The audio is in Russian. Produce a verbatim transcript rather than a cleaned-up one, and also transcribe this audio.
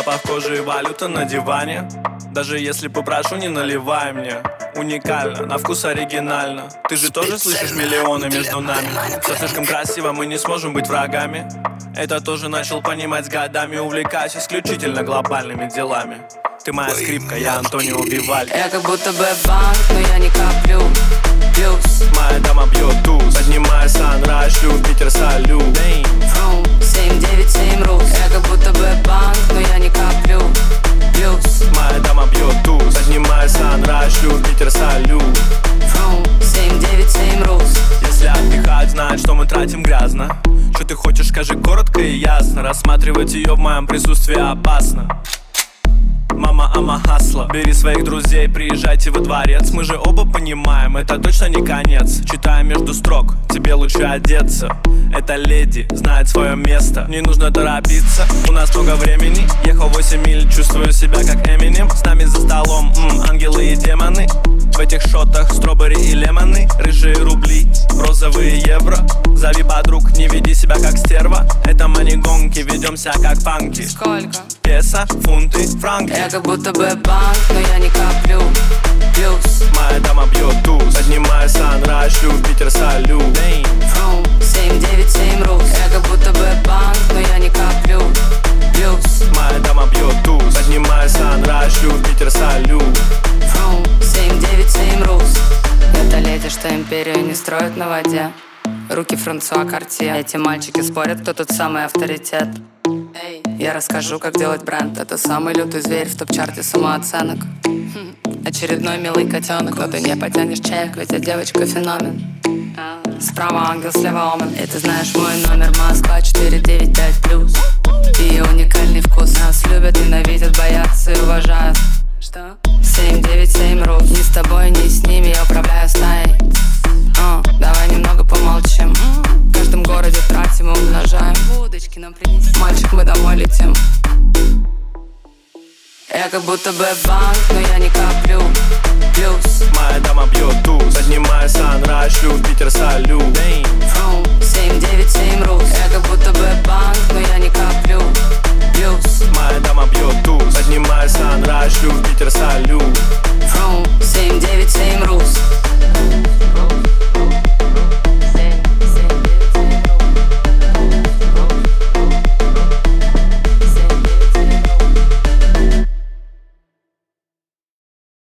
запах кожи и валюта на диване. Даже если попрошу, не наливай мне. Уникально, на вкус оригинально. Ты же тоже слышишь миллионы между нами. Все слишком красиво, мы не сможем быть врагами. Это тоже начал понимать с годами. Увлекаюсь исключительно глобальными делами. Ты моя скрипка, я Антонио Вивальди. Я как будто бы банк, но я не коплю. Плюс моя дама бьет туз. Поднимаю санрайз, шлю в Питер салют. Фрум, семь девять семь рус. Я как будто бы банк, но я не коплю. Плюс моя дама бьет туз. Поднимаю санрайз, шлю в Питер салют. Фрум, семь девять семь рус. Если отдыхать, знают, что мы тратим грязно. Что ты хочешь, скажи коротко и ясно. Рассматривать ее в моем присутствии опасно. Мама, ама, хасла. Бери своих друзей, приезжайте во дворец. Мы же оба понимаем, это точно не конец. Читаю между строк, тебе лучше одеться. Эта леди знает свое место. Не нужно торопиться, у нас много времени. Ехал восемь миль, чувствую себя как Эминем. С нами за столом, м, ангелы и демоны. В этих шотах стробери и лемоны. Рыжие рубли, розовые евро. Зови подруг, не веди себя как стерва. Это мани-гонки, ведемся как панки. Сколько? Песо, фунты, франки. Я как будто бы банк, но я не коплю. Плюс моя дама бьет туз. Поднимаю санрайз, шлю в Питер салют. Фрум, семь девять семь рус. Я как будто бы банк, но я не коплю. Плюс моя дама бьет туз. Поднимаю санрайз, шлю в Питер салют. Фрум, семь девять семь рус. Это леди, что империю не строят на воде. Руки Франсуа Картье. Эти мальчики спорят, кто тут самый авторитет. Я расскажу, как делать бренд. Это самый лютый зверь в топ-чарте самооценок. Очередной милый котенок, но ты не потянешь чек, ведь я девочка феномен. Справа ангел, слева омен. И ты знаешь мой номер, Москва четыре девять пять плюс. И уникальный вкус. Нас любят, ненавидят, боятся и уважают. Что? семь девять семь рус. Ни с тобой, ни с ними я управляю стаей. uh, Давай немного помолчим. В каждом городе тратим и умножаем. Водочки нам принеси. Мальчик, мы домой летим. Я как будто бы банк, но я не коплю.